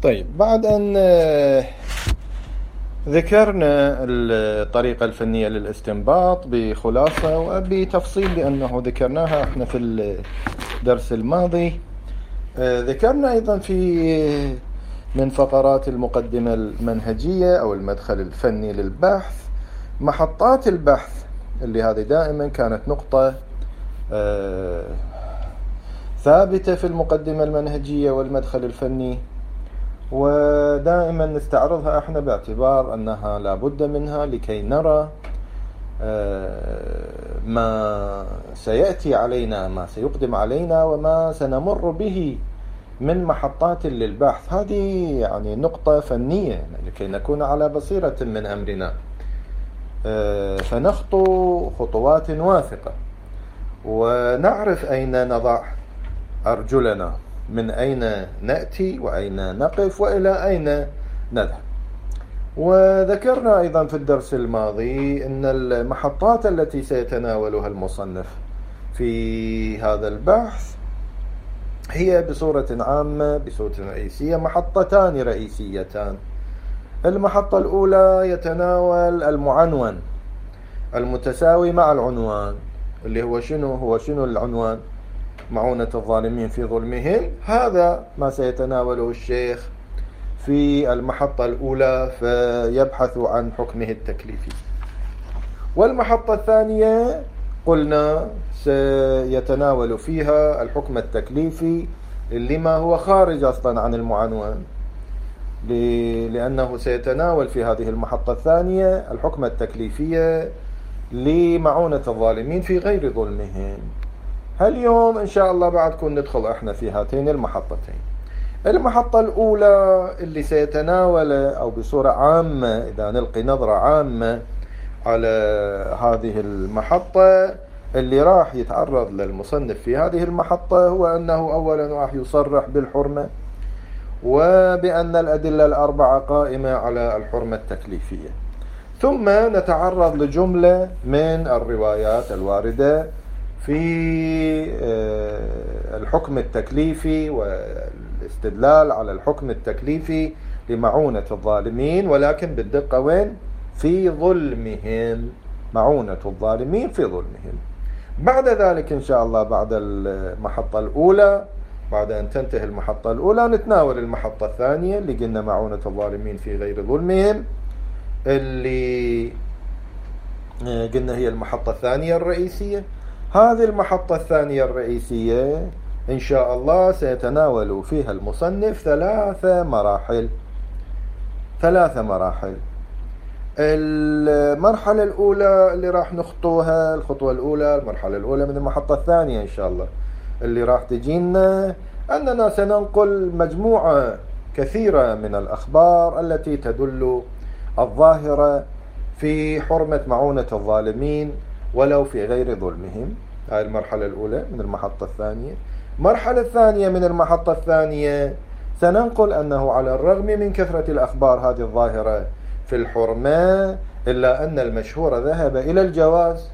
طيب، بعد أن ذكرنا الطريقة الفنية للاستنباط بخلاصة وبتفصيل لأنه ذكرناها احنا في الدرس الماضي، ذكرنا أيضا في من فقرات المقدمة المنهجية أو المدخل الفني للبحث محطات البحث، اللي هذه دائما كانت نقطة ثابتة في المقدمة المنهجية والمدخل الفني، ودائما نستعرضها احنا باعتبار انها لابد منها لكي نرى ما سيأتي علينا، ما سيقدم علينا، وما سنمر به من محطات للبحث. هذه يعني نقطة فنية لكي نكون على بصيرة من أمرنا، فنخطو خطوات واثقة ونعرف أين نضع أرجلنا، من أين نأتي وأين نقف وإلى أين نذهب. وذكرنا أيضا في الدرس الماضي أن المحطات التي سيتناولها المصنف في هذا البحث هي بصورة عامة بصورة رئيسية محطتان رئيسيتان. المحطة الأولى يتناول المعنون المتساوي مع العنوان، اللي هو شنو العنوان؟ معونة الظالمين في ظلمهم. هذا ما سيتناوله الشيخ في المحطة الأولى، فيبحث عن حكمه التكليفي. والمحطة الثانية قلنا سيتناول فيها الحكم التكليفي لما هو خارج أصلا عن المعنون، لأنه سيتناول في هذه المحطة الثانية الحكم التكليفية لمعونة الظالمين في غير ظلمهم. اليوم إن شاء الله بعدكم ندخل احنا في هاتين المحطتين. المحطة الأولى اللي سيتناول أو بصورة عامة إذا نلقي نظرة عامة على هذه المحطة، اللي راح يتعرض للمصنف في هذه المحطة هو أنه أولا راح يصرح بالحرمة، وبأن الأدلة الأربعة قائمة على الحرمة التكليفية. ثم نتعرض لجملة من الروايات الواردة في الحكم التكليفي والاستدلال على الحكم التكليفي لمعونة الظالمين، ولكن بالدقة وين؟ في ظلمهم، معونة الظالمين في ظلمهم. بعد ذلك إن شاء الله بعد المحطة الأولى، بعد أن تنتهي المحطة الأولى، نتناول المحطة الثانية اللي قلنا معونة الظالمين في غير ظلمهم، اللي قلنا هي المحطة الثانية الرئيسية. هذه المحطة الثانية الرئيسية إن شاء الله سيتناول فيها المصنف ثلاث مراحل. المرحلة الأولى اللي راح نخطوها، الخطوة الأولى، المرحلة الأولى من المحطة الثانية إن شاء الله اللي راح تجينا، أننا سننقل مجموعة كثيرة من الأخبار التي تدل الظاهرة في حرمة معونة الظالمين ولو في غير ظلمهم. هاي المرحلة الأولى من المحطة الثانية. المرحلة الثانية من المحطة الثانية سننقل أنه على الرغم من كثرة الأخبار هذه الظاهرة في الحرمة، إلا أن المشهور ذهب إلى الجواز،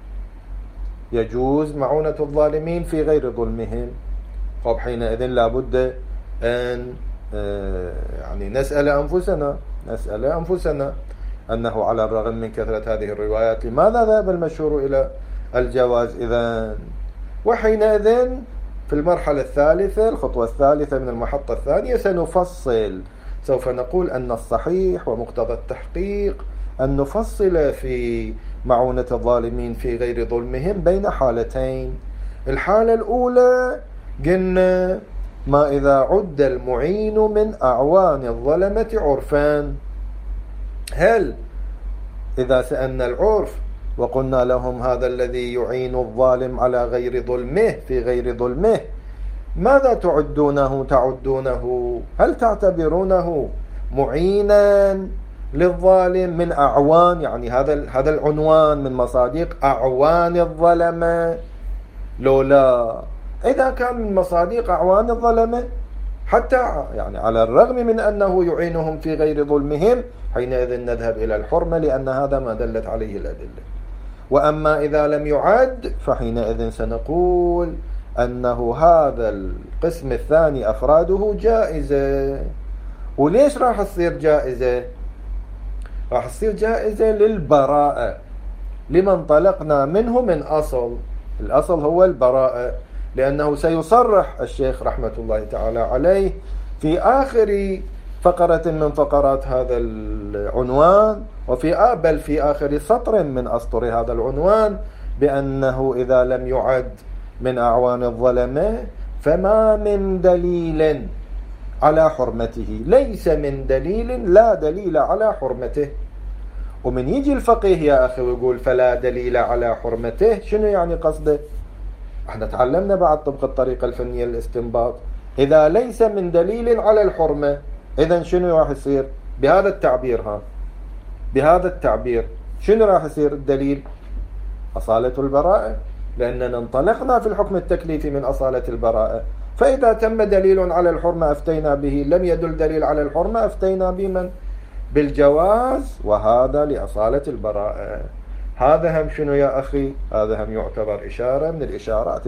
يجوز معونة الظالمين في غير ظلمهم. طب حينئذ لابد أن يعني نسأل أنفسنا أنه على الرغم من كثرة هذه الروايات لماذا ذهب المشهور إلى الجواز إذن؟ وحينئذ في المرحلة الثالثة، الخطوة الثالثة من المحطة الثانية، سوف نقول أن الصحيح ومقتضى التحقيق أن نفصل في معونة الظالمين في غير ظلمهم بين حالتين. الحالة الأولى قلنا ما إذا عد المعين من أعوان الظلمة عرفان. هل إذا سألنا العرف وقلنا لهم هذا الذي يعين الظالم على غير ظلمه في غير ظلمه، ماذا تعدونه؟ هل تعتبرونه معينا للظالم من أعوان، يعني هذا العنوان من مصادق أعوان الظلمة؟ لولا إذا كان من مصادق أعوان الظلمة حتى يعني على الرغم من أنه يعينهم في غير ظلمهم، حينئذ نذهب إلى الحرمة، لأن هذا ما دلت عليه الأدلة. وأما إذا لم يعد فحينئذ سنقول أنه هذا القسم الثاني أفراده جائزة، وليش راح تصير جائزة؟ راح تصير جائزة للبراءة، لما انطلقنا منه من أصل. الأصل هو البراءة، لأنه سيصرح الشيخ رحمة الله تعالى عليه في آخر فقرة من فقرات هذا العنوان، بل في آخر سطر من أسطر هذا العنوان، بأنه إذا لم يعد من أعوان الظلمة فما من دليل على حرمته، ليس من دليل، لا دليل على حرمته. ومن يجي الفقيه يا أخي ويقول فلا دليل على حرمته، شنو يعني قصده؟ احنا تعلمنا بعد طبق الطريقة الفنية للاستنباط، إذا ليس من دليل على الحرمة، إذن شنو راح يصير بهذا التعبير؟ بهذا التعبير شنو راح يصير الدليل؟ أصالة البراءة، لأننا انطلقنا في الحكم التكليفي من أصالة البراءة. فإذا تم دليل على الحرمة أفتينا به، لم يدل دليل على الحرمة أفتينا بمن؟ بالجواز، وهذا لأصالة البراءة. هذا هم شنو يا أخي؟ هذا هم يعتبر إشارة من الإشارات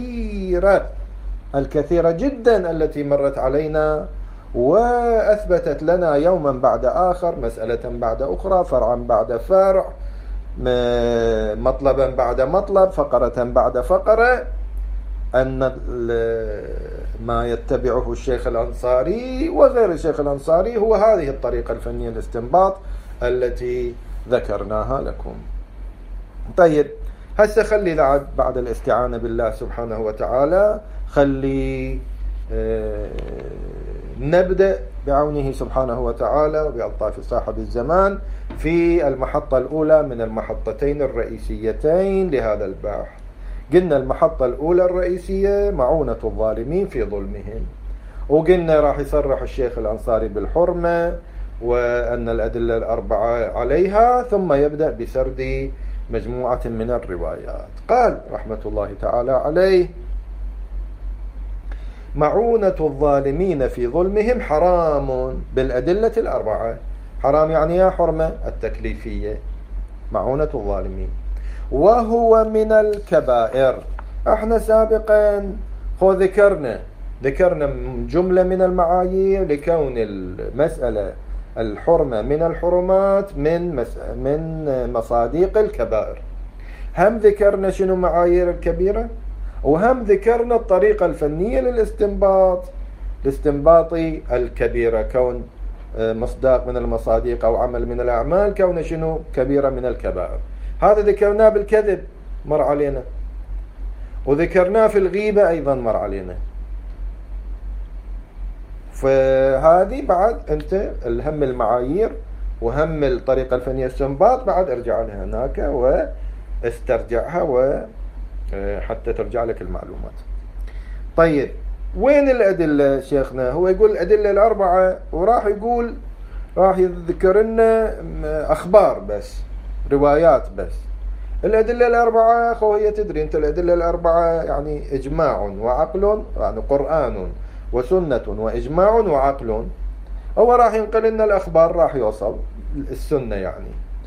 الكثيرة جدا التي مرت علينا وأثبتت لنا يوما بعد آخر، مسألة بعد أخرى، فرعا بعد فرع، مطلبا بعد مطلب، فقرة بعد فقرة، أن ما يتبعه الشيخ الأنصاري وغير الشيخ الأنصاري هو هذه الطريقة الفنية الاستنباط التي ذكرناها لكم. طيب هسه خلي بعد الاستعانة بالله سبحانه وتعالى خلي نبدأ بعونه سبحانه وتعالى وبألطاف صاحب الزمان في المحطة الأولى من المحطتين الرئيسيتين لهذا البحث. قلنا المحطة الأولى الرئيسية معونة الظالمين في ظلمهم، وقلنا راح يصرح الشيخ الأنصاري بالحرمة وأن الأدلة الأربعة عليها، ثم يبدأ بسرد مجموعة من الروايات. قال رحمة الله تعالى عليه: معونة الظالمين في ظلمهم حرام بالأدلة الأربعة. حرام يعني يا حرمة التكليفية، معونة الظالمين، وهو من الكبائر. احنا سابقا ذكرنا جملة من المعايير لكون المسألة الحرمة من الحرمات من مصاديق الكبائر. هم ذكرنا شنو معايير الكبيرة، وهم ذكرنا الطريقة الفنية لاستنباط الكبيرة، كون مصداق من المصاديق أو عمل من الأعمال، كون شنو كبيرة من الكبائر. هذا ذكرناه بالكذب، مر علينا، وذكرناه في الغيبة أيضا مر علينا. فهذه بعد أنت الهم المعايير وهم الطريقة الفنية الاستنباط بعد ارجع لها هناك واسترجعها وحتى ترجع لك المعلومات. طيب وين الأدلة شيخنا؟ هو يقول الأدلة الأربعة، وراح يذكر لنا أخبار بس، روايات بس. الأدلة الأربعة هي تدري أنت الأدلة الأربعة يعني إجماع وعقل، يعني قرآن وسنة وإجماع وعقل. هو راح ينقل لنا الأخبار، راح يوصل السنة يعني.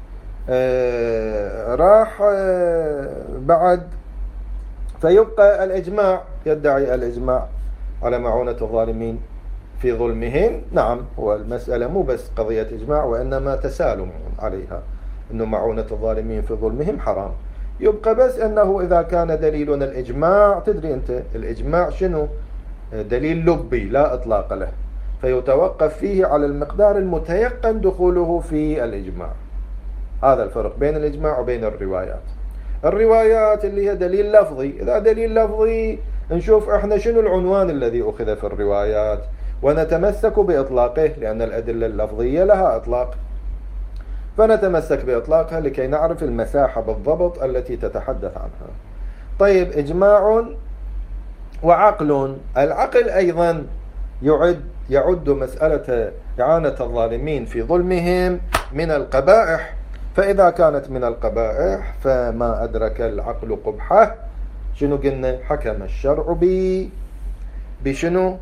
راح بعد فيبقى الإجماع، يدعي الإجماع على معونة الظالمين في ظلمهم. نعم، هو المسألة مو بس قضية إجماع، وإنما تسالم عليها، أنه معونة الظالمين في ظلمهم حرام. يبقى بس أنه إذا كان دليلنا الإجماع، تدري أنت الإجماع شنو؟ دليل لبي لا إطلاق له، فيتوقف فيه على المقدار المتيقن دخوله في الإجماع. هذا الفرق بين الإجماع وبين الروايات اللي هي دليل لفظي. إذا دليل لفظي نشوف احنا شنو العنوان الذي أخذ في الروايات ونتمسك بإطلاقه، لأن الأدلة اللفظية لها إطلاق، فنتمسك بإطلاقها لكي نعرف المساحة بالضبط التي تتحدث عنها. طيب إجماع وعقل. العقل أيضا يعد مسألة إعانة الظالمين في ظلمهم من القبائح، فإذا كانت من القبائح فما أدرك العقل قبحه. شنو قلنا؟ حكم الشرع بشنو؟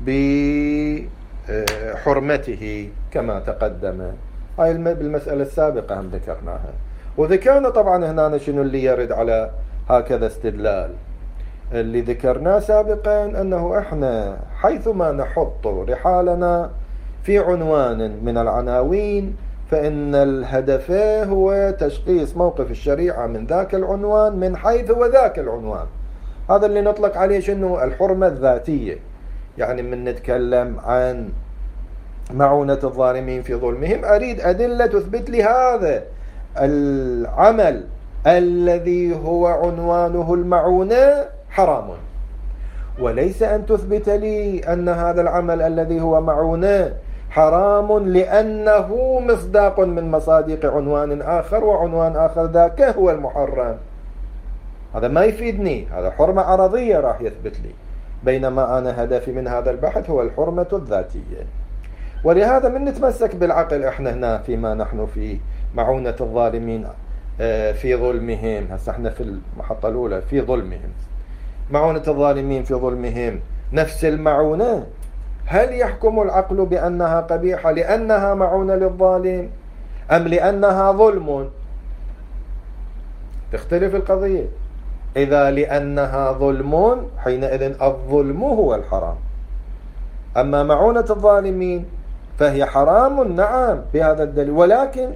بحرمته كما تقدم. هاي بالمسألة السابقة هم ذكرناها، وذكرنا طبعا هنا شنو اللي يرد على هكذا استدلال. اللي ذكرناه سابقا أنه إحنا حيثما نحط رحالنا في عنوان من العناوين، فإن الهدف هو تشخيص موقف الشريعة من ذاك العنوان من حيث هو ذاك العنوان. هذا اللي نطلق عليه شنو؟ الحرمة الذاتية. يعني من نتكلم عن معونة الظالمين في ظلمهم، أريد أدلة تثبت لي هذا العمل الذي هو عنوانه المعونة حرام، وليس أن تثبت لي أن هذا العمل الذي هو معونة حرام لأنه مصداق من مصادق عنوان آخر، وعنوان آخر ذاك هو المحرم. هذا ما يفيدني، هذا حرمة عرضية راح يثبت لي، بينما أنا هدفي من هذا البحث هو الحرمة الذاتية. ولهذا من نتمسك بالعقل احنا هنا فيما نحن في معونة الظالمين في ظلمهم. هسه احنا في المحطة الأولى في ظلمهم، معونة الظالمين في ظلمهم نفس المعونة. هل يحكم العقل بأنها قبيحة لأنها معونة للظالم أم لأنها ظلم؟ تختلف القضية. إذا لأنها ظلم حينئذ الظلم هو الحرام، أما معونة الظالمين فهي حرام نعم بهذا الدليل، ولكن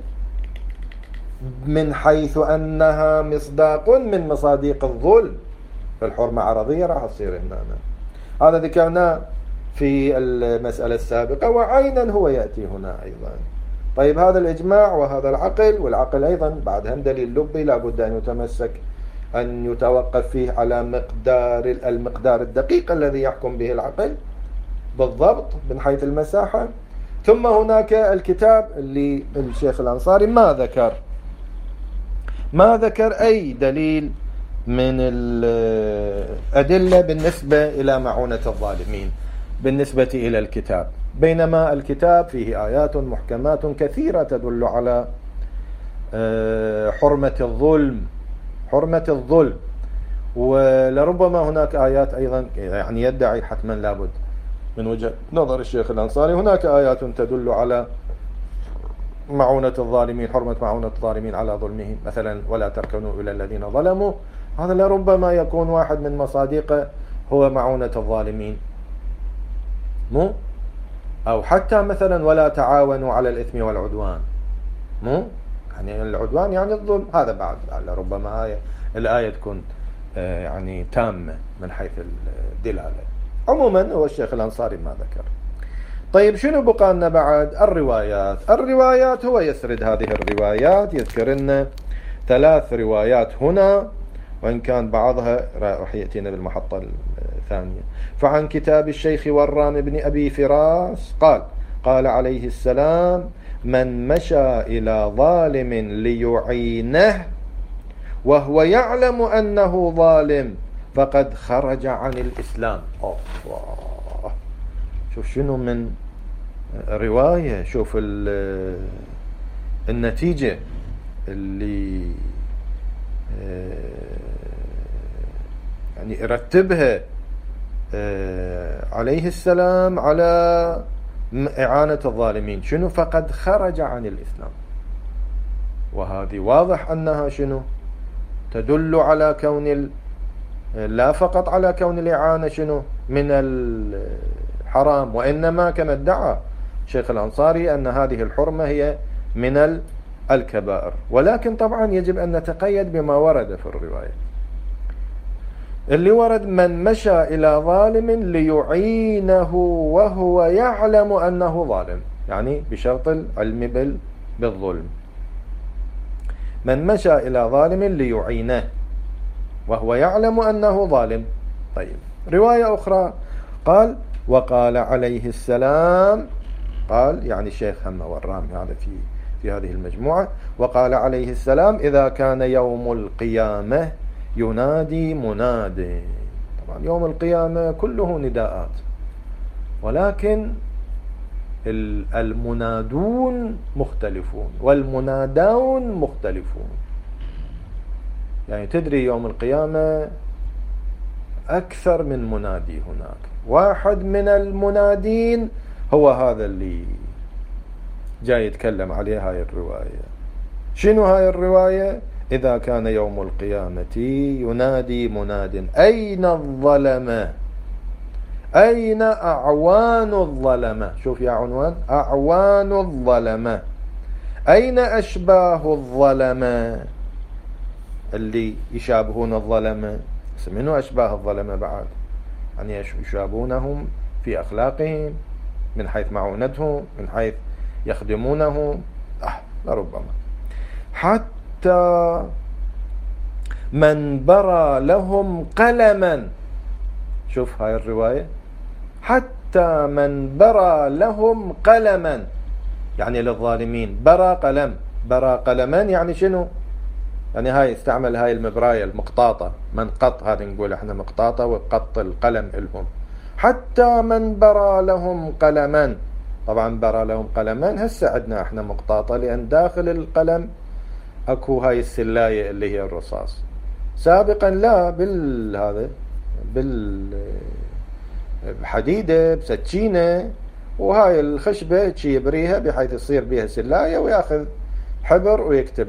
من حيث أنها مصداق من مصادق الظلم فالحرمة عرضية راح تصير هنا. هذا ذكرناه في المسألة السابقة، وعينا هو يأتي هنا أيضا. طيب هذا الإجماع وهذا العقل، والعقل أيضا بعد هم دليل لبي لابد أن يتمسك أن يتوقف فيه على المقدار الدقيق الذي يحكم به العقل بالضبط من حيث المساحة. ثم هناك الكتاب اللي الشيخ الأنصاري ما ذكر أي دليل من الأدلة بالنسبة إلى معونة الظالمين بالنسبة إلى الكتاب، بينما الكتاب فيه آيات محكمات كثيرة تدل على حرمة الظلم، ولربما هناك آيات أيضا يعني يدعي حتما لابد من وجهة نظر الشيخ الأنصاري هناك آيات تدل على معونة الظالمين، حرمة معونة الظالمين على ظلمهم، مثلا ولا تركنوا إلى الذين ظلموا، هذا لربما يكون واحد من مصادقه هو معونة الظالمين، مو أو حتى مثلا ولا تعاونوا على الإثم والعدوان، مو يعني العدوان يعني الظلم، هذا بعد لربما الآية تكون يعني تامة من حيث الدلالة. عموما هو الشيخ الأنصاري ما ذكر. طيب شنو بقى لنا بعد؟ الروايات هو يسرد هذه الروايات، يذكر لنا 3 روايات هنا، وإن كان بعضها راح يأتينا بالمحطة الثانية. فعن كتاب الشيخ ورام بن أبي فراس قال عليه السلام: من مشى إلى ظالم ليعينه وهو يعلم أنه ظالم فقد خرج عن الإسلام. الله، شوف شنو من رواية، شوف النتيجة اللي يعني يرتبها عليه السلام على إعانة الظالمين، شنو؟ فقد خرج عن الإسلام. وهذه واضح أنها شنو؟ تدل على كون لا فقط على كون الإعانة شنو من الحرام، وإنما كما ادعى شيخ الأنصاري أن هذه الحرمة هي من الكبائر. ولكن طبعا يجب أن نتقيد بما ورد في الرواية. اللي ورد: من مشى إلى ظالم ليعينه وهو يعلم أنه ظالم، يعني بشرط العلم بالظلم. من مشى إلى ظالم ليعينه وهو يعلم أنه ظالم. طيب رواية أخرى قال: وقال عليه السلام، قال يعني الشيخ هم ورام هذا في هذه المجموعة، وقال عليه السلام: إذا كان يوم القيامة ينادي مناد. طبعا يوم القيامة كله نداءات، ولكن المنادون مختلفون والمنادون مختلفون. يعني تدري يوم القيامة أكثر من منادي هناك. واحد من المنادين هو هذا اللي جاي يتكلم عليه هاي الرواية. شنو هاي الرواية؟ إذا كان يوم القيامة ينادي مناد: أين الظلمة؟ أين أعوان الظلمة؟ شوف يا عنوان، أعوان الظلمة، أين أشباه الظلمة اللي يشابهون الظلمة؟ منو أشباه الظلمة بعد؟ يعني يشابهونهم في أخلاقهم، من حيث معونتهم، من حيث يخدمونهم، لربما حتى من برى لهم قلما. شوف هاي الرواية، حتى من برى لهم قلما، يعني للظالمين برى قلم، برى قلما يعني شنو؟ يعني هاي استعمل هاي المبراية المقطاطة، من قط، هذا نقول احنا مقطاطة وقط القلم إلهم. حتى من برى لهم قلما، طبعا برى لهم قلما هسه عندنا احنا مقطاطة، لأن داخل القلم اكو هاي السلاية اللي هي الرصاص. سابقا لا، بالهذا بالحديدة بسكينة، وهاي الخشبة شي يبريها بحيث يصير بها سلاية وياخذ حبر ويكتب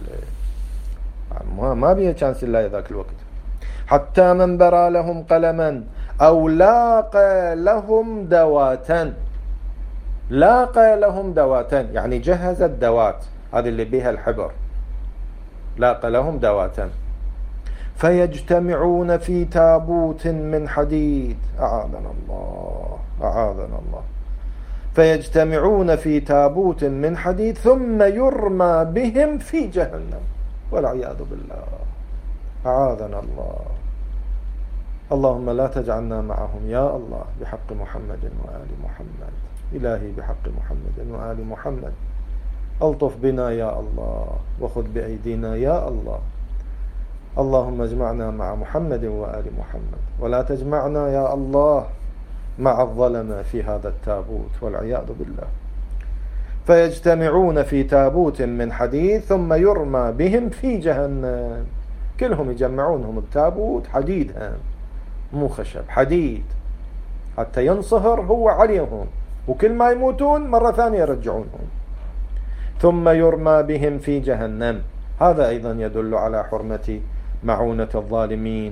ما بيها كان سلاية ذاك الوقت. حتى من برى لهم قلما أو لاقى لهم دواتا. لاقى لهم دواتا يعني جهز الدوات، هذه اللي بيها الحبر، لاقى لهم دواتا. فيجتمعون في تابوت من حديد، أعاذنا الله، أعاذنا الله. فيجتمعون في تابوت من حديد ثم يرمى بهم في جهنم، والعياذ بالله، أعاذنا الله. اللهم لا تجعلنا معهم يا الله، بحق محمد وآل محمد. إلهي بحق محمد وآل محمد ألطف بنا يا الله، وخذ بأيدينا يا الله. اللهم اجمعنا مع محمد وآل محمد، ولا تجمعنا يا الله مع الظلمة في هذا التابوت، والعياذ بالله. فيجتمعون في تابوت من حديد ثم يرمى بهم في جهنم. كلهم يجمعونهم بتابوت حديد، مو خشب، حديد، حتى ينصهر هو عليهم، وكل ما يموتون مرة ثانية يرجعونهم. ثم يرمى بهم في جهنم. هذا أيضا يدل على حرمة معونة الظالمين.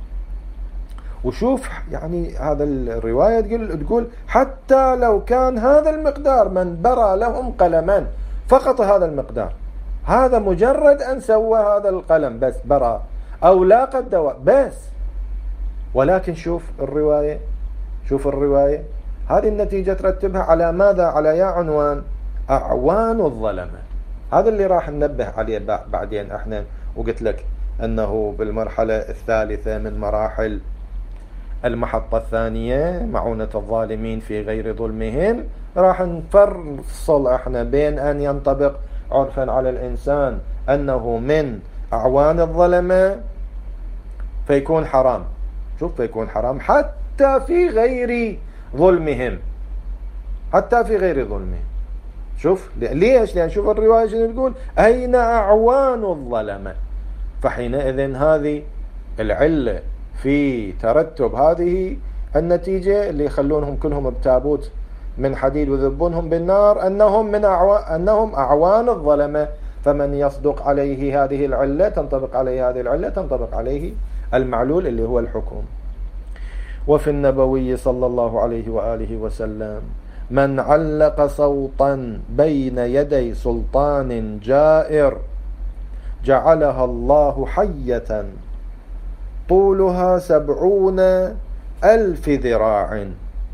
وشوف يعني هذا الرواية تقول حتى لو كان هذا المقدار، من برى لهم قلما، فقط هذا المقدار، هذا مجرد أن سوى هذا القلم بس برى، أو لاقى الدواء بس. ولكن شوف الرواية، شوف الرواية، هذه النتيجة ترتبها على ماذا؟ على يا عنوان أعوان الظلمة. هذا اللي راح ننبه عليه بعدين احنا، وقلت لك أنه بالمرحلة الثالثة من مراحل المحطة الثانية معونة الظالمين في غير ظلمهم، راح نفصل احنا بين أن ينطبق عرفا على الإنسان أنه من أعوان الظلمة فيكون حرام. شوف، فيكون حرام حتى في غير ظلمهم، حتى في غير ظلمهم. شوف ليش؟ لأن شوف الرواية شنو تقول، أين أعوان الظلمة. فحينئذ هذه العلة في ترتب هذه النتيجة اللي يخلونهم كلهم بتابوت من حديد ويذبونهم بالنار، أنهم أعوان الظلمة. فمن يصدق عليه هذه العلة تنطبق عليه هذه العلة، تنطبق عليه المعلول اللي هو الحكم. وفي النبوي صلى الله عليه وآله وسلم: من علق صوتا بين يدي سلطان جائر جعلها الله حية طولها 70,000 ذراع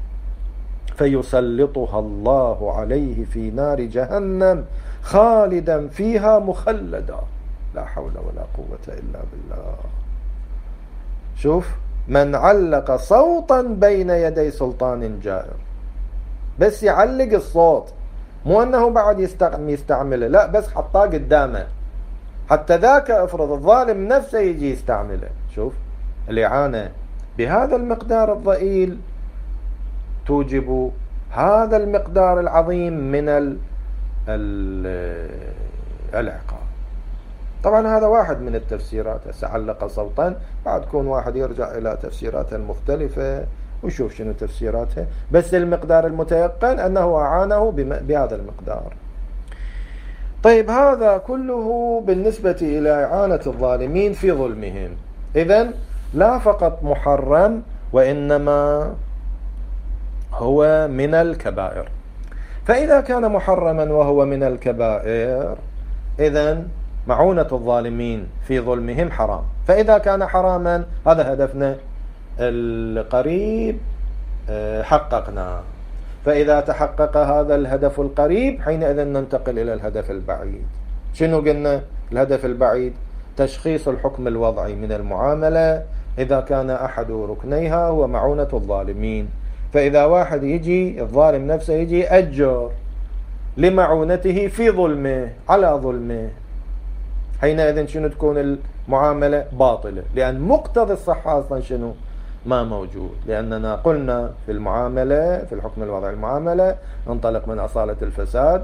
فيسلطها الله عليه في نار جهنم خالدا فيها مخلدا. لا حول ولا قوة إلا بالله. شوف، من علق صوتا بين يدي سلطان جائر، بس يعلق الصوت، مو أنه بعد يستعمله، لا، بس حطاه قدامه، حتى ذاك افرض الظالم نفسه يجي يستعمله. شوف، الإعانة بهذا المقدار الضئيل توجب هذا المقدار العظيم من العقاب. طبعا هذا واحد من التفسيرات. علق صوتا، بعد كون واحد يرجع إلى تفسيراتها المختلفة ويشوف شنو تفسيراتها، بس المقدار المتيقن أنه أعانه بهذا المقدار. طيب، هذا كله بالنسبة إلى إعانة الظالمين في ظلمهم. إذن لا فقط محرم، وإنما هو من الكبائر. فإذا كان محرما وهو من الكبائر إذن معونة الظالمين في ظلمهم حرام. فإذا كان حراما هذا هدفنا القريب حققنا. فإذا تحقق هذا الهدف القريب حينئذ ننتقل إلى الهدف البعيد. شنو قلنا؟ الهدف البعيد تشخيص الحكم الوضعي من المعاملة إذا كان أحد ركنيها هو معونة الظالمين. فإذا واحد يجي الظالم نفسه يجي أجر لمعونته في ظلمه على ظلمه، حينئذ شنو تكون المعاملة؟ باطلة، لأن مقتضى الصحة أصلا شنو؟ ما موجود. لأننا قلنا في المعاملة في الحكم الوضعي المعاملة ننطلق من أصالة الفساد،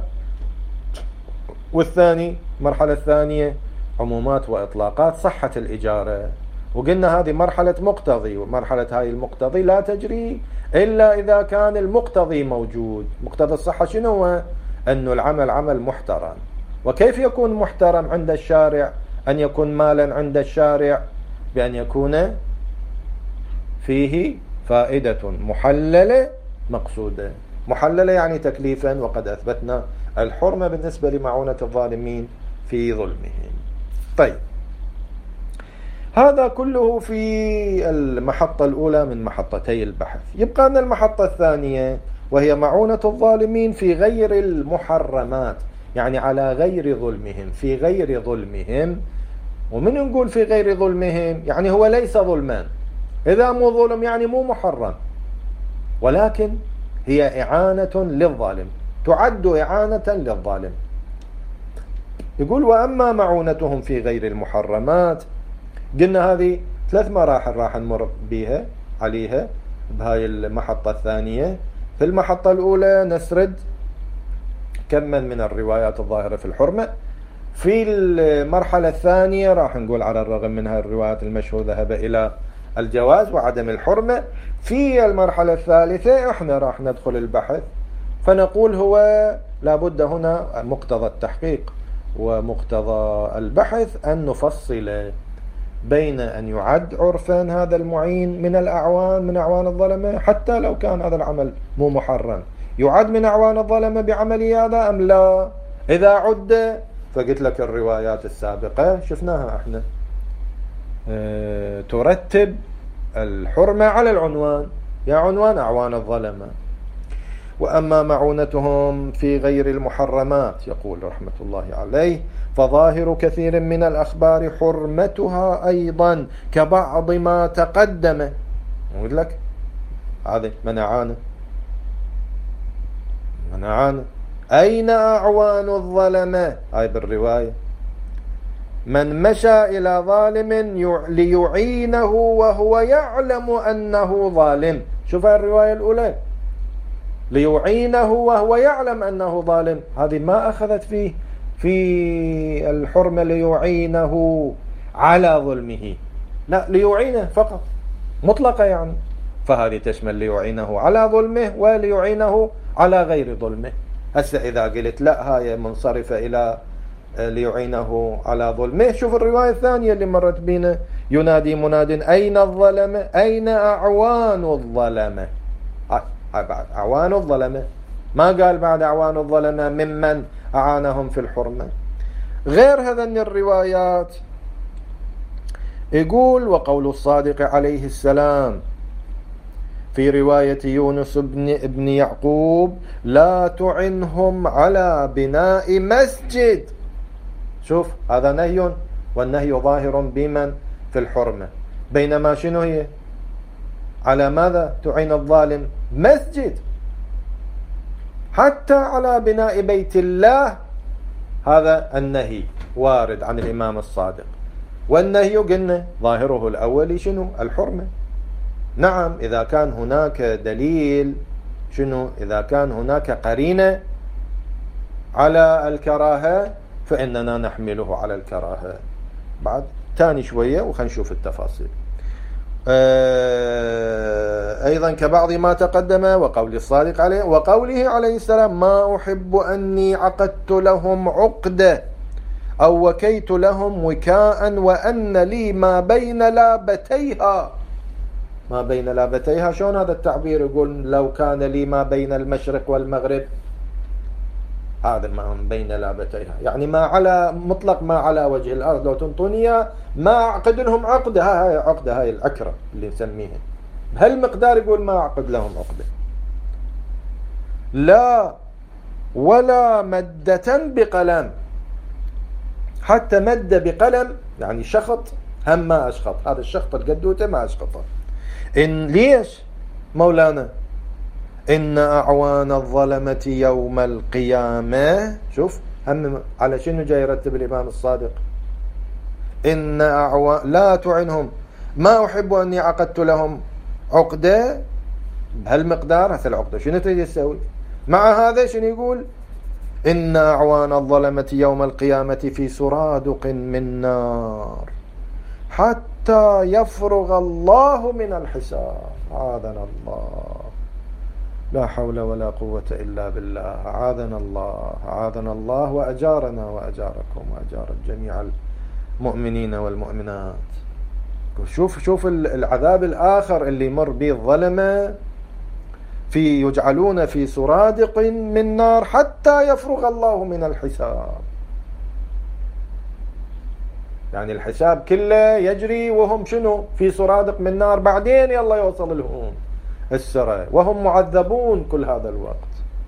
والثاني المرحلة الثانية عمومات وإطلاقات صحة الإجارة، وقلنا هذه مرحلة مقتضي، ومرحلة هاي المقتضي لا تجري إلا إذا كان المقتضي موجود. مقتضى الصحة شنو هو؟ أنه العمل عمل محترم. وكيف يكون محترم عند الشارع؟ أن يكون مالا عند الشارع بأن يكون فيه فائدة محللة مقصودة. محللة يعني تكليفا، وقد أثبتنا الحرمة بالنسبة لمعونة الظالمين في ظلمهم. طيب، هذا كله في المحطة الأولى من محطتي البحث. يبقى لنا المحطة الثانية وهي معونة الظالمين في غير المحرمات، يعني على غير ظلمهم، في غير ظلمهم. ومن نقول في غير ظلمهم؟ يعني هو ليس ظلمان. إذا مو ظلم يعني مو محرم، ولكن هي إعانة للظالم، تعد إعانة للظالم. يقول وأما معونتهم في غير المحرمات، قلنا هذه 3 مراحل راح نمر بها عليها بهاي المحطة الثانية. في المحطة الأولى نسرد كما من الروايات الظاهرة في الحرمة. في المرحلة الثانية راح نقول على الرغم من هاي الروايات المشهورة ذهب إلى الجواز وعدم الحرمة. في المرحلة الثالثة احنا راح ندخل البحث فنقول هو لابد هنا مقتضى التحقيق ومقتضى البحث أن نفصل بين أن يعد عرفا هذا المعين من الأعوان من أعوان الظلمة، حتى لو كان هذا العمل مو محرم، يعد من أعوان الظلمة بعمله هذا أم لا. إذا عد فقلت لك الروايات السابقة شفناها احنا ترتب الحرمة على العنوان، يا عنوان أعوان الظلمة. وأما معونتهم في غير المحرمات يقول رحمة الله عليه فظاهر كثير من الأخبار حرمتها أيضا كبعض ما تقدم. أقول لك هذا منعانه. أين أعوان الظلمة؟ هاي بالرواية من مشى إلى ظالم ليعينه وهو يعلم أنه ظالم. شوف الرواية الأولى ليعينه وهو يعلم أنه ظالم، هذه ما أخذت فيه في الحرمة ليعينه على ظلمه، لا ليعينه فقط مطلقة يعني. فهذه تشمل ليعينه على ظلمه وليعينه على غير ظلمه. هسه إذا قلت لا هاي منصرفة إلى ليعينه على ظلمه، شوف الرواية الثانية اللي مرت بينا ينادي مناد أين الظلمة؟ أين أعوان الظلمة؟ بعد أعوان الظلمة، ما قال بعد أعوان الظلمة ممن أعانهم في الحرمة. غير هذا من الروايات يقول وقول الصادق عليه السلام في رواية يونس بن يعقوب لا تعنهم على بناء مسجد. شوف هذا نهي، والنهي ظاهر بمن في الحرمة، بينما شنو هي على ماذا تعين الظالم؟ مسجد. حتى على بناء بيت الله هذا النهي وارد عن الإمام الصادق، والنهي قلنا ظاهره الأول شنو؟ الحرمة. نعم إذا كان هناك دليل شنو؟ إذا كان هناك قرينة على الكراهة فإننا نحمله على الكراهة. بعد تاني شوية وخلينا نشوف التفاصيل. أيضا كبعض ما تقدم وقول الصادق عليه وقوله عليه السلام ما أحب أني عقدت لهم عقدة أو وكيت لهم وكاء وأن لي ما بين لابتيها. ما بين لابتيها. شلون هذا التعبير؟ يقول لو كان لي ما بين المشرق والمغرب، هذا ما بين لابتيها يعني ما على مطلق، ما على وجه الأرض. لو تنطوني ما أعقد لهم عقدة، هاي عقدة، هاي العكرة اللي نسميها بهالمقدار. يقول ما أعقد لهم عقدة. لا ولا مدة بقلم، حتى مد بقلم يعني شخط هم ما أشخط، هذا الشخط القدوته ما أشخطه. إن ليش مولانا؟ إن أعوان الظلمة يوم القيامة. شوف هم على شنو جاي يرتب الإمام الصادق؟ إن أعوان لا تعنهم، ما أحب أني عقدت لهم عقدة بهالمقدار. هسه العقدة شنو تريد تسوي مع هذا؟ شنو يقول؟ إن أعوان الظلمة يوم القيامة في سرادق من نار حتى يفرغ الله من الحساب. عاذنا الله، لا حول ولا قوة إلا بالله. عاذنا الله، عاذنا الله، وأجارنا وأجاركم وأجار جميع المؤمنين والمؤمنات. شوف العذاب الآخر اللي مر به الظلمة، يجعلون في سرادق من نار حتى يفرغ الله من الحساب. يعني الحساب كله يجري وهم شنو؟ في سرادق من نار، بعدين يلا يوصل لهم السرى وهم معذبون كل هذا الوقت.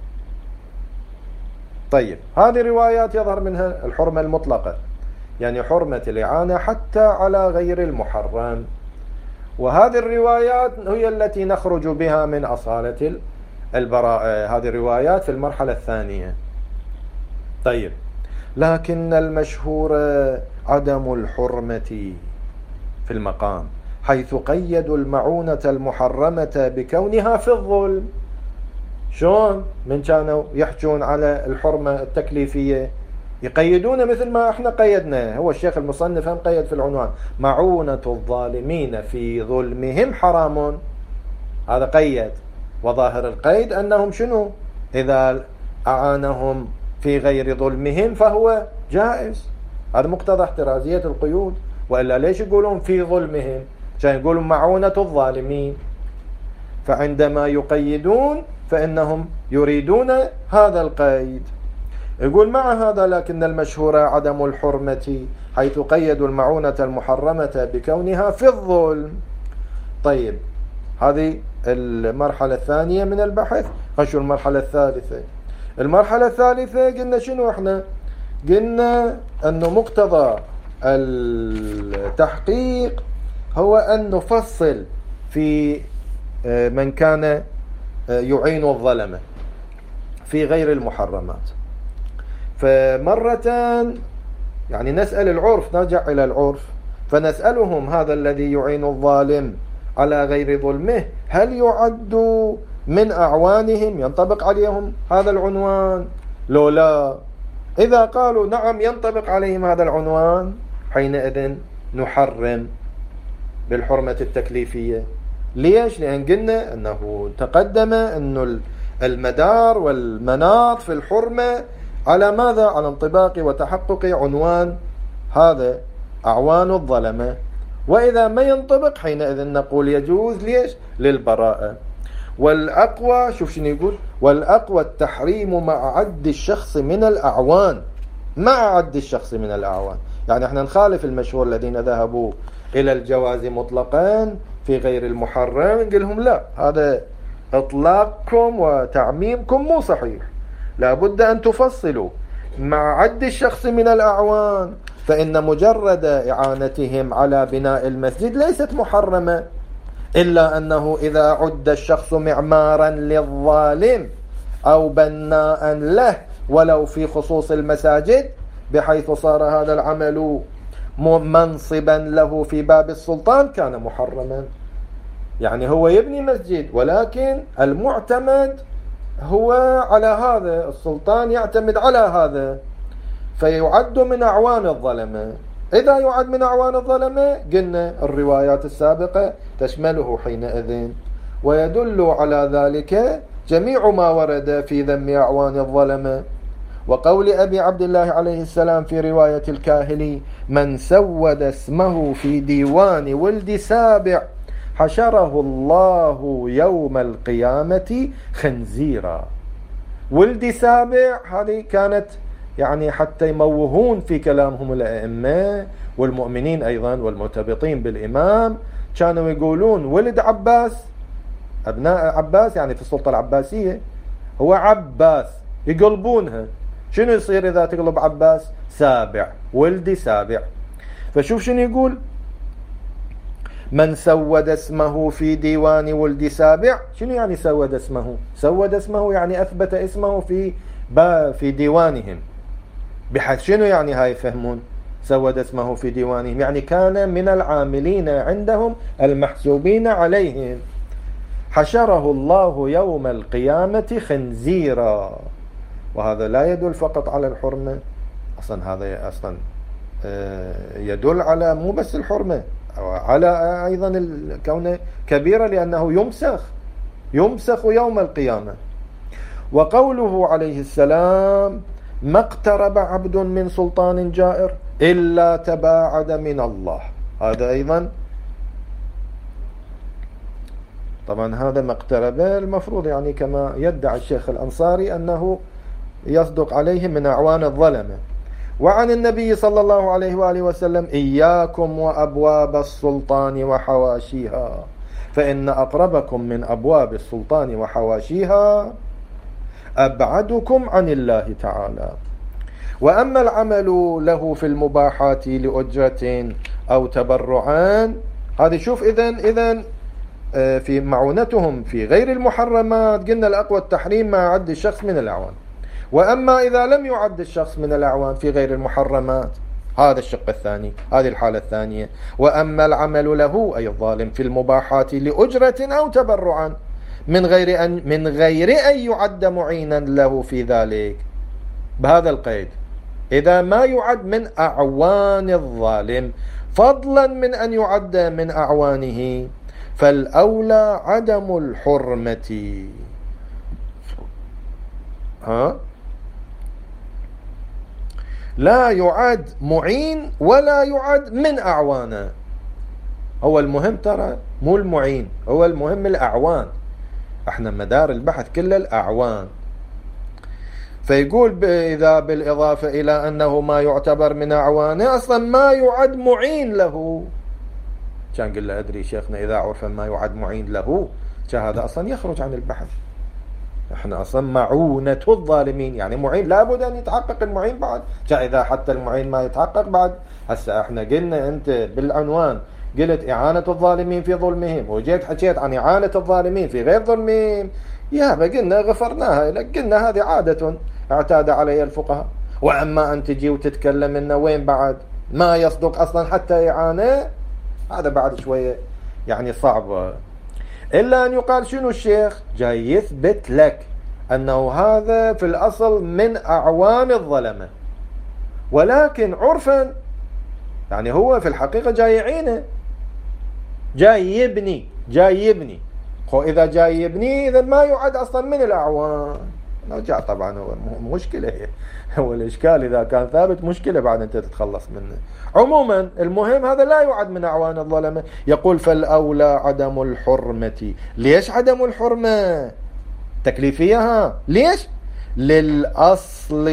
طيب هذه روايات يظهر منها الحرمة المطلقة، يعني حرمة الإعانة حتى على غير المحرم. وهذه الروايات هي التي نخرج بها من أصالة البراءة. هذه الروايات في المرحلة الثانية. طيب لكن المشهور عدم الحرمة في المقام، حيث قيدوا المعونة المحرمة بكونها في الظلم. شلون من كانوا يحجون على الحرمة التكليفية يقيدون مثل ما احنا قيدنا. هو الشيخ المصنف هم قيد في العنوان: معونة الظالمين في ظلمهم حرام. هذا قيد، وظاهر القيد أنهم شنو؟ إذا أعانهم في غير ظلمهم فهو جائز. هذا مقتضى احترازية القيود. وإلا ليش يقولون في ظلمهم؟ عشان يقولون معونة الظالمين. فعندما يقيدون فإنهم يريدون هذا القيد. يقول مع هذا لكن المشهور عدم الحرمة، حيث قيدوا المعونة المحرمة بكونها في الظلم. طيب هذه المرحلة الثانية من البحث. خشوا المرحلة الثالثة. المرحلة الثالثة قلنا شنو احنا؟ قلنا أنه مقتضى التحقيق هو أن نفصل في من كان يعين الظلمة في غير المحرمات. فمرة يعني نسأل العرف، نرجع إلى العرف فنسألهم: هذا الذي يعين الظالم على غير ظلمه هل يعد من أعوانهم؟ ينطبق عليهم هذا العنوان لو لا؟ إذا قالوا نعم ينطبق عليهم هذا العنوان، حينئذ نحرم بالحرمة التكليفية. ليش؟ لأن قلنا أنه تقدم أنه المدار والمناط في الحرمة على ماذا؟ على انطباق وتحقق عنوان هذا أعوان الظلمة. وإذا ما ينطبق حينئذ نقول يجوز. ليش؟ للبراءة. والأقوى، شوف شنو يقول: والأقوى التحريم مع عد الشخص من الأعوان. مع عد الشخص من الأعوان، يعني احنا نخالف المشهور الذين ذهبوا إلى الجواز مطلقا في غير المحرم. نقول لهم لا، هذا إطلاقكم وتعميمكم مو صحيح، لابد أن تفصلوا مع عد الشخص من الأعوان. فإن مجرد إعانتهم على بناء المسجد ليست محرمة، إلا أنه إذا عد الشخص معمارا للظالم أو بناء له ولو في خصوص المساجد، بحيث صار هذا العمل منصبا له في باب السلطان، كان محرما. يعني هو يبني مسجد ولكن المعتمد هو على هذا، السلطان يعتمد على هذا، فيعد من أعوان الظلمة. إذا يعد من أعوان الظلمة قلنا الروايات السابقة تشمله حينئذ. ويدل على ذلك جميع ما ورد في ذم أعوان الظلمة، وقول أبي عبد الله عليه السلام في رواية الكاهلي: من سود اسمه في ديوان ولد سابع حشره الله يوم القيامة خنزيرا. ولدي سابع هذه كانت يعني حتى يموهون في كلامهم الأئمة والمؤمنين أيضا والمرتبطين بالإمام، كانوا يقولون ولد عباس، أبناء عباس يعني في السلطة العباسية هو عباس، يقلبونها. شنو يصير إذا تقلب عباس؟ سابع، ولدي سابع. فشوف شنو يقول: من سود اسمه في ديوان ولد سابع. شنو يعني سود اسمه؟ سود اسمه يعني أثبت اسمه في ديوانهم. بحيث شنو يعني هاي يفهمون سود اسمه في ديوانهم؟ يعني كان من العاملين عندهم المحسوبين عليهم. حشره الله يوم القيامة خنزيرا. وهذا لا يدل فقط على الحرمة، أصلا هذا أصلا يدل على مو بس الحرمة، على أيضا كونه كبيرة، لأنه يمسخ يوم القيامة. وقوله عليه السلام: ما اقترب عبد من سلطان جائر إلا تباعد من الله. هذا أيضا طبعا هذا ما اقترب المفروض يعني كما يدعي الشيخ الأنصاري أنه يصدق عليه من أعوان الظلمة. وعن النبي صلى الله عليه وآله وسلم: إياكم وأبواب السلطان وحواشيها، فإن أقربكم من أبواب السلطان وحواشيها أبعدكم عن الله تعالى. وأما العمل له في المباحات لأجرة أو تبرعان، هذه شوف إذن في معونتهم في غير المحرمات قلنا الأقوى التحريم ما عد الشخص من الأعوان. وأما إذا لم يعد الشخص من الأعوان في غير المحرمات، هذا الشق الثاني، هذه الحالة الثانية. وأما العمل له أي الظالم في المباحات لأجرة أو تبرعا من غير أن يعد معينا له في ذلك، بهذا القيد: إذا ما يعد من أعوان الظالم فضلا من أن يعد من أعوانه، فالأولى عدم الحرمة. لا يعد معين ولا يعد من أعوانه. هو المهم ترى مو المعين، هو المهم الأعوان. احنا مدار البحث كله الأعوان. فيقول إذا بالإضافة إلى أنه ما يعتبر من أعوانه أصلا ما يعد معين له. كان قل له: أدري شيخنا إذا عرف ما يعد معين له هذا أصلا يخرج عن البحث. احنا أصلا معونة الظالمين يعني معين لابد أن يتحقق المعين بعد. إذا حتى المعين ما يتحقق بعد، هسه احنا قلنا أنت بالعنوان قلت إعانة الظالمين في ظلمهم، وجيت حكيت عن إعانة الظالمين في غير ظلمهم، قلنا غفرناها لك، قلنا هذه عادة اعتاد عليها الفقهاء. وأما أن تجي وتتكلم إنه وين بعد ما يصدق أصلا حتى إعانة، هذا بعد شوية يعني صعب. إلا أن يقال شنو الشيخ جاي يثبت لك أنه هذا في الأصل من أعوان الظلمة، ولكن عرفا يعني هو في الحقيقة جاي يعينه، جاي يبني. إذا جاي يبني إذا ما يعد أصلا من الأعوان. نرجع طبعا هو مشكلة، هو الإشكال إذا كان ثابت مشكلة بعد أنت تتخلص منه. عموما المهم هذا لا يعد من أعوان الظلمة. يقول: فالأولى عدم الحرمة. ليش عدم الحرمة؟ تكليفية. ليش؟ للأصل.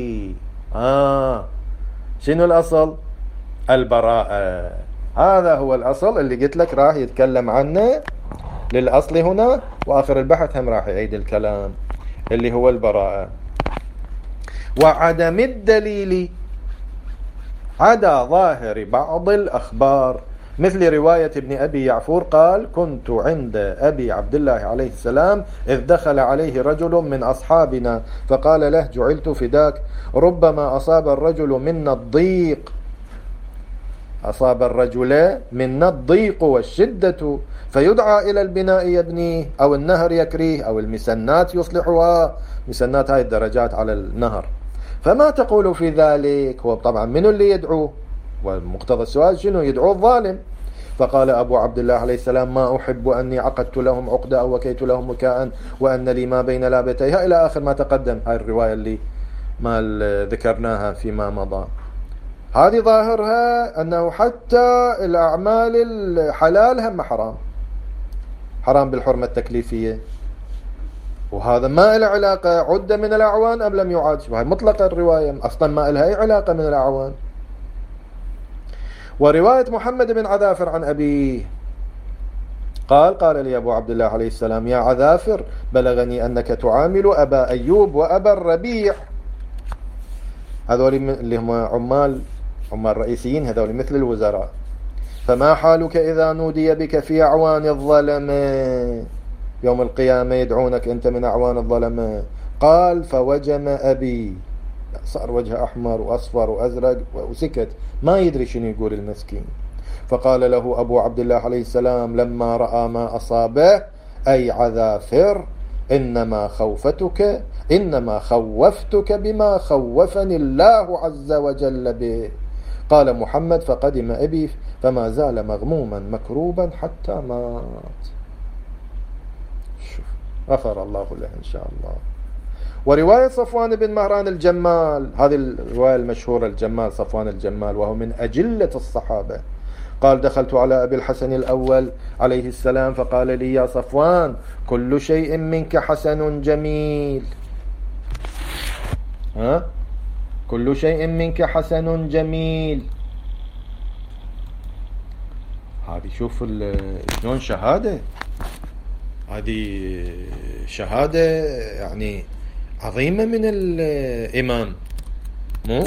شنو الأصل؟ البراءة. هذا هو الأصل اللي قلت لك راح يتكلم عنه للأصل هنا، وآخر البحث هم راح يعيد الكلام اللي هو البراءة. وعدم الدليل عدا ظاهر بعض الأخبار، مثل رواية ابن أبي يعفور قال: كنت عند أبي عبد الله عليه السلام إذ دخل عليه رجل من أصحابنا فقال له: جعلت فداك، ربما أصاب الرجل منا الضيق، أصاب الرجل منا الضيق والشدة، فيدعى إلى البناء يبنيه، أو النهر يكريه، أو المسنات يصلحها. مسنات هاي الدرجات على النهر. فما تقول في ذلك؟ هو طبعا منو اللي يدعوه؟ ومقتضى السؤال شنو؟ يدعو الظالم. فقال أبو عبد الله عليه السلام: ما أحب أني عقدت لهم عقدة أو وكيت لهم وكاء وأن لي ما بين لابتيها، إلى آخر ما تقدم. هاي الرواية اللي ما ذكرناها فيما مضى. هذه ظاهرها أنه حتى الأعمال الحلال هم حرام. حرام بالحرمة التكليفية، وهذا ما له علاقة عد من الأعوان أم لم يعد. هاي مطلقة الرواية أصلا ما لها أي علاقة من الأعوان. ورواية محمد بن عذافر عن أبيه قال لي أبو عبد الله عليه السلام: يا عذافر، بلغني أنك تعامل أبا أيوب وأبا الربيع، هذول اللي هم عمال رئيسيين، هذول مثل الوزراء، فما حالك إذا نودي بك في أعوان الظلمة؟ يوم القيامة يدعونك أنت من أعوان الظلمة. قال: فوجم أبي، صار وجهه أحمر وأصفر وأزرق وسكت، ما يدري شنو يقول المسكين. فقال له أبو عبد الله عليه السلام لما رأى ما أصابه: أي عذافر، إنما خوفتك بما خوفني الله عز وجل به. قال محمد: فقدم أبي فما زال مغموما مكروبا حتى مات. غفر الله له إن شاء الله. ورواية صفوان بن مهران الجمال، هذه الرواية المشهورة، الجمال صفوان الجمال، وهو من أجلة الصحابة، قال: دخلت على أبي الحسن الأول عليه السلام فقال لي: يا صفوان، كل شيء منك حسن جميل. كل شيء منك حسن جميل. هذه شوف شلون شهادة، هذه شهادة يعني عظيمة من الإمام، مو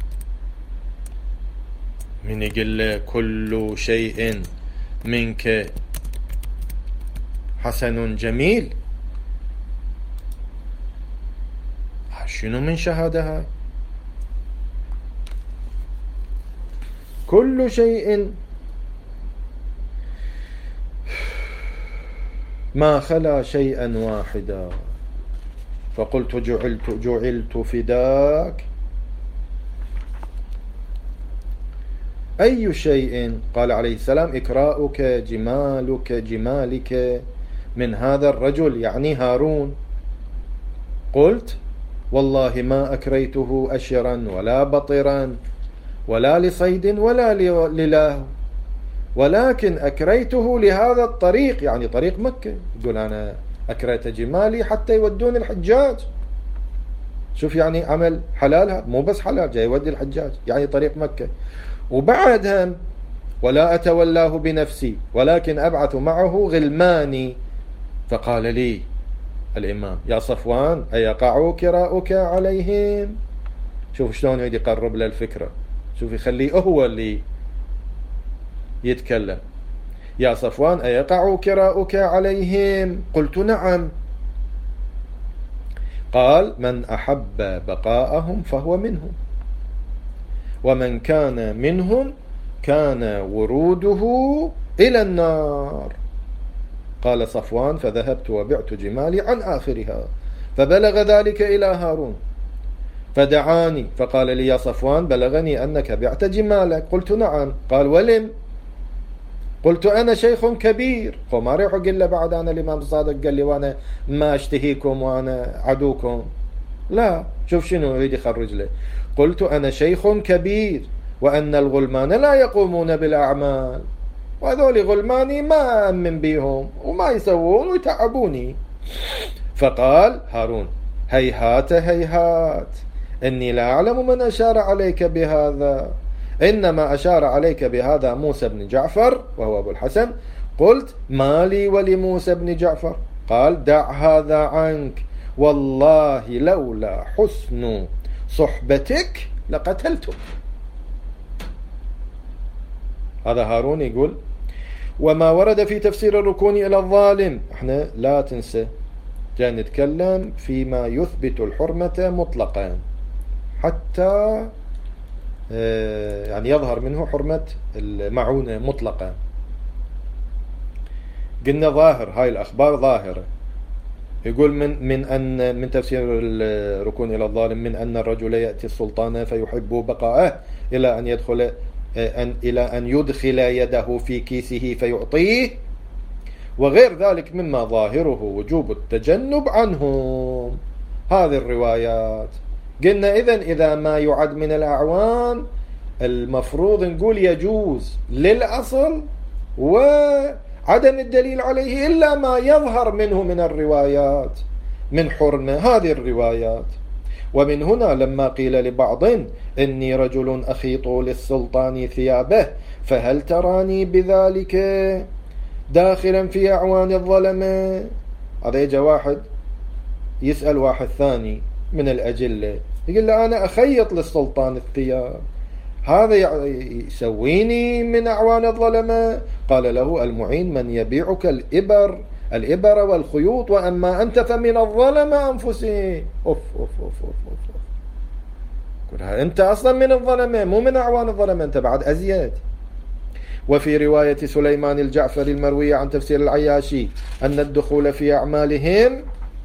من يقول كل شيء منك حسن جميل. شنو من شهادة هاي؟ كل شيء ما خلا شيئا واحدا، فقلت: جعلت فداك. أي شيء؟ قال عليه السلام: إكراؤك جمالك من هذا الرجل، يعني هارون. قلت: والله ما أكريته أشرا ولا بطرا ولا لصيد ولا لله، ولكن أكريته لهذا الطريق، يعني طريق مكة. يقول: أنا أكريت جمالي حتى يودون الحجاج. شوف يعني عمل حلالها، مو بس حلال، جاي يودي الحجاج، يعني طريق مكة. وبعدها: ولا أتولاه بنفسي ولكن أبعث معه غلماني. فقال لي الإمام: يا صفوان، أيقع كراؤك عليهم؟ شوف شلون يريد يقرب للفكرة، شوف يخليه هو اللي يتكلم. يا صفوان، أيقع كراؤك عليهم؟ قلت: نعم. قال: من أحب بقاءهم فهو منهم، ومن كان منهم كان وروده إلى النار. قال صفوان: فذهبت وبعت جمالي عن آخرها، فبلغ ذلك إلى هارون فدعاني فقال لي: يا صفوان، بلغني أنك بعت جمالك. قلت: نعم. قال: ولم؟ قلت: أنا شيخ كبير. ما ريح قل له بعد أنا الإمام الصادق قال لي وأنا ما أشتهيكم وأنا عدوكم، لا، شوف شنو يريد يخرج له. قلت: أنا شيخ كبير، وأن الغلمان لا يقومون بالأعمال، وهذول غلماني ما أمن بيهم وما يسوون ويتعبوني. فقال هارون: هيهات هيهات، إني لا أعلم من أشار عليك بهذا، إنما أشار عليك بهذا موسى بن جعفر وهو أبو الحسن. قلت: ما لي ولموسى بن جعفر؟ قال: دع هذا عنك، والله لولا حسن صحبتك لقتلتك. هذا هارون يقول. وما ورد في تفسير الركون إلى الظالم، احنا لا تنسى جاي نتكلم فيما يثبت الحرمة مطلقا حتى يعني يظهر منه حرمة المعونة مطلقا. قلنا ظاهر، هاي الأخبار ظاهرة. يقول من تفسير الركون إلى الظالم: من أن الرجل يأتي السلطان فيحب بقاءه إلى أن يدخل يده في كيسه فيعطيه، وغير ذلك مما ظاهره وجوب التجنب عنهم. هذه الروايات قلنا إذا ما يعد من الأعوان المفروض نقول يجوز للأصل عدم الدليل عليه إلا ما يظهر منه من الروايات من حرمة هذه الروايات. ومن هنا لما قيل لبعض إني رجل أخيط للسلطان ثيابه فهل تراني بذلك داخلا في أعوان الظلمة، هذا يجي واحد يسأل واحد ثاني من الأجلة يقول له أنا أخيط للسلطان الثياب، هذا يسويني من أعوان الظلمة؟ قال له المعين من يبيعك الإبر والخيوط، وأما أنت فمن الظلمة أنفسهم. أوف أوف أوف أوف أوف. أنت أصلا من الظلمة مو من أعوان الظلمة، أنت بعد أزيد. وفي رواية سليمان الجعفري المروية عن تفسير العياشي أن الدخول في أعمالهم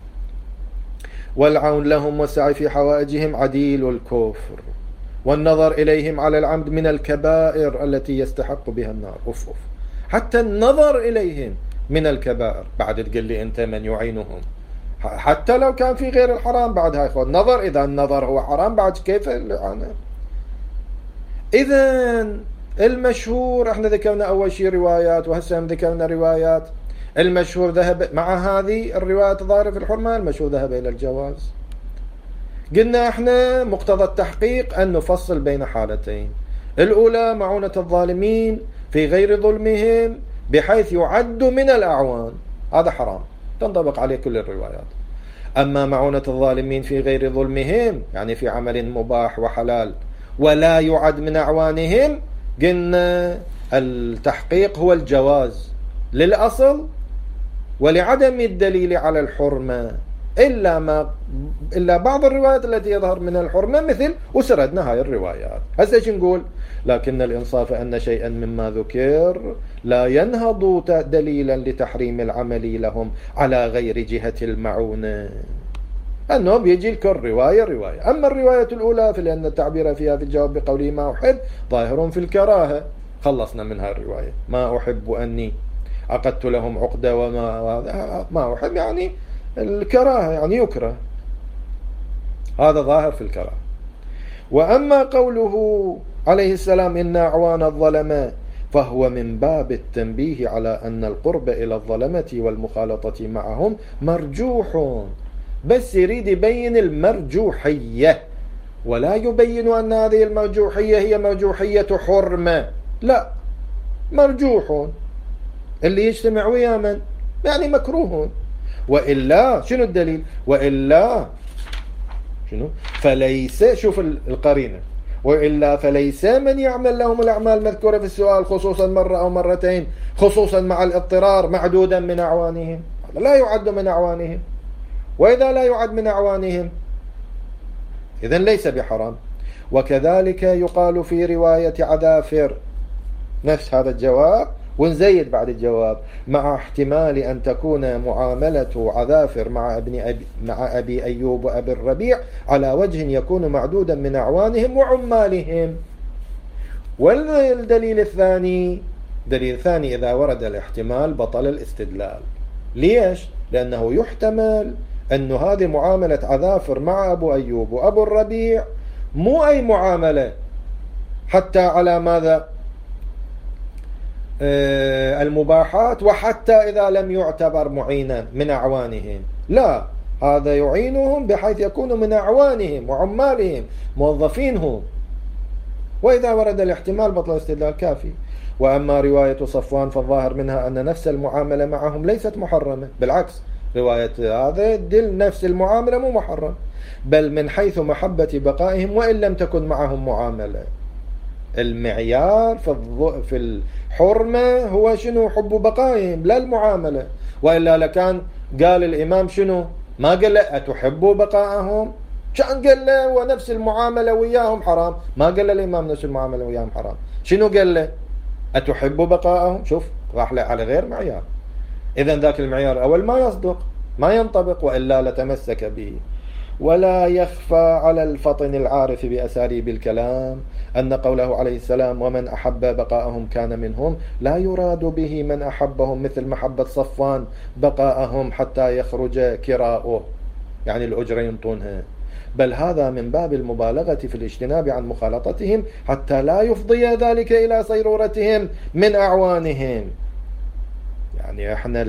والعون لهم والسعي في حوائجهم عديل الكفر، والنظر إليهم على العمد من الكبائر التي يستحق بها النار. أوف أوف. حتى النظر إليهم من الكبائر، بعد تقول لي أنت من يعينهم، حتى لو كان في غير الحرام بعد هاي خود نظر، إذا النظر هو حرام بعد كيف الإعانة؟ إذن المشهور احنا ذكرنا أول شيء روايات، وهسه ذكرنا روايات. المشهور ذهب مع هذه الروايات الظاهرة في الحرمة، المشهور ذهب إلى الجواز. قلنا احنا مقتضى التحقيق أن نفصل بين حالتين، الأولى معونة الظالمين في غير ظلمهم بحيث يعد من الأعوان، هذا حرام تنطبق عليه كل الروايات. أما معونة الظالمين في غير ظلمهم يعني في عمل مباح وحلال ولا يعد من أعوانهم، قلنا التحقيق هو الجواز للأصل ولعدم الدليل على الحرمة، إلا بعض الروايات التي يظهر من الحرمة، مثل وسردنا هاي الروايات. هسه ايش نقول؟ لكن الإنصاف أن شيئا مما ذكر لا ينهض دليلا لتحريم العمل لهم على غير جهة المعونة، أنه بيجي الكل رواية. أما الرواية الأولى فلأن التعبير فيها في الجواب بقوله ما أحب ظاهر في الكراهة، خلصنا منها الرواية. ما أحب أني عقدت لهم عقدة وما ما أحب يعني الكراهة، يعني يكره، هذا ظاهر في الكراهة. وأما قوله عليه السلام إن أعوان الظلماء فهو من باب التنبيه على أن القرب إلى الظلمة والمخالطة معهم مرجوح، بس يريد يبين المرجوحية ولا يبين أن هذه المرجوحية هي مرجوحية حرمة، لا، مرجوح اللي يجتمع ويا من يعني مكروه. وإلا شنو الدليل؟ وإلا شنو؟ فليس، شوف القرينة، وإلا فليس من يعمل لهم الأعمال المذكورة في السؤال خصوصا مرة أو مرتين خصوصا مع الاضطرار معدودا من أعوانهم، لا يعد من أعوانهم. وإذا لا يعد من أعوانهم إذن ليس بحرام. وكذلك يقال في رواية عذافر نفس هذا الجواب، ونزيد بعد الجواب مع احتمال أن تكون معاملة عذافر مع أبي أيوب وأبي الربيع على وجه يكون معدودا من أعوانهم وعمالهم. والدليل الثاني، دليل ثاني إذا ورد الاحتمال بطل الاستدلال. ليش؟ لأنه يحتمل أن هذه معاملة عذافر مع أبو أيوب وأبو الربيع مو أي معاملة حتى على ماذا؟ المباحات، وحتى إذا لم يعتبر معينا من أعوانهم، لا، هذا يعينهم بحيث يكونوا من أعوانهم وعمالهم موظفينهم. وإذا ورد الاحتمال بطل الاستدلال كافي. وأما رواية صفوان فالظاهر منها أن نفس المعاملة معهم ليست محرمة، بالعكس رواية هذا دل نفس المعاملة مو محرم، بل من حيث محبة بقائهم وإن لم تكن معهم معاملة. المعيار في الحرمة هو شنو؟ حب بقائهم لا المعاملة. وإلا لكان قال الإمام شنو؟ ما قال له أتحبوا بقائهم، كان قال له ونفس المعاملة وياهم حرام، ما قال له الإمام نفس المعاملة وياهم حرام، شنو قال له؟ أتحبوا بقائهم. شوف راح له على غير معيار. إذن ذاك المعيار أول ما يصدق ما ينطبق، وإلا لتمسك به. ولا يخفى على الفطن العارف بأساليب الكلام أن قوله عليه السلام ومن أحب بقاءهم كان منهم لا يراد به من أحبهم مثل محبة صفوان بقاءهم حتى يخرج كراؤه، يعني الأجرة ينطونها، بل هذا من باب المبالغة في الاجتناب عن مخالطتهم حتى لا يفضي ذلك إلى صيرورتهم من أعوانهم. يعني احنا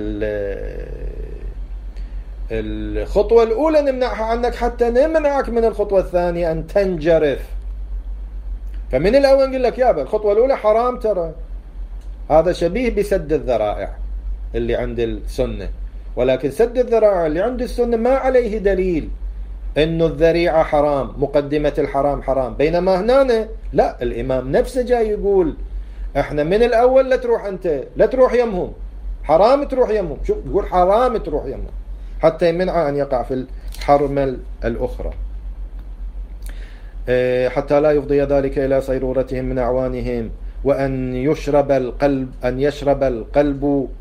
الخطوة الأولى نمنعها عنك حتى نمنعك من الخطوة الثانية أن تنجرف. فمن الأول نقول لك يابا الخطوة الأولى حرام ترى، هذا شبيه بسد الذرائع اللي عند السنة، ولكن سد الذرائع اللي عند السنة ما عليه دليل انه الذريعة حرام، مقدمة الحرام حرام، بينما هنا لا، الامام نفسه جاي يقول احنا من الاول لا تروح انت، لا تروح يمهم، حرام تروح يمهم. شوف يقول حرام تروح يمهم حتى يمنع ان يقع في الحرمة الاخرى، حتى لا يفضي ذلك الى صيرورتهم من اعوانهم، وان يشرب القلب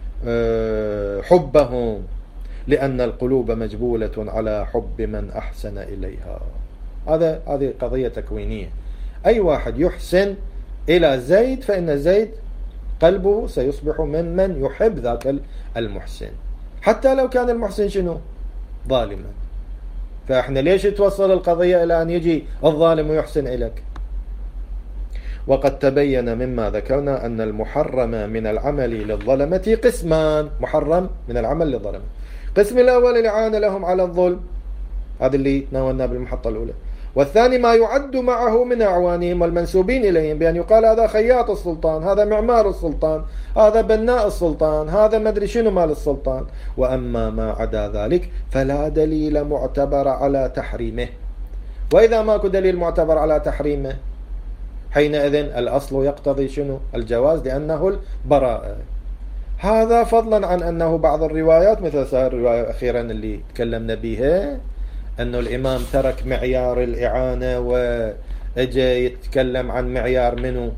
حبهم، لأن القلوب مجبولة على حب من أحسن إليها. هذه قضية تكوينية، أي واحد يحسن إلى زيد فإن زيد قلبه سيصبح ممن يحب ذاك المحسن، حتى لو كان المحسن شنو؟ ظالما. فإحنا ليش توصل القضية إلى أن يجي الظالم ويحسن إليك؟ وقد تبين مما ذكرنا أن المحرم من العمل للظلمة قسمان. محرم من العمل للظلمة، قسم الأول الإعانة لهم على الظلم، هذا اللي ناولناه بالمحطة الأولى، والثاني ما يعد معه من أعوانهم والمنسوبين إليهم، بأن يقال هذا خياط السلطان، هذا معمار السلطان، هذا بناء السلطان، هذا مدري شنو مال السلطان. وأما ما عدا ذلك فلا دليل معتبر على تحريمه. وإذا ماكو دليل معتبر على تحريمه حينئذ الأصل يقتضي شنو؟ الجواز، لأنه البراءة. هذا فضلا عن أنه بعض الروايات مثل الرواية أخيرا اللي تكلمنا بها، أنه الإمام ترك معيار الإعانة وأجى يتكلم عن معيار منه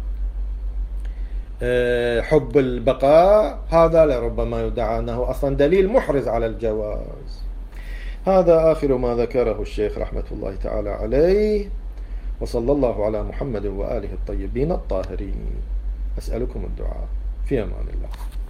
حب البقاء، هذا لربما يدعى أنه أصلا دليل محرز على الجواز. هذا آخر ما ذكره الشيخ رحمة الله تعالى عليه، وصلى الله على محمد وآله الطيبين الطاهرين. أسألكم الدعاء، في أمان الله.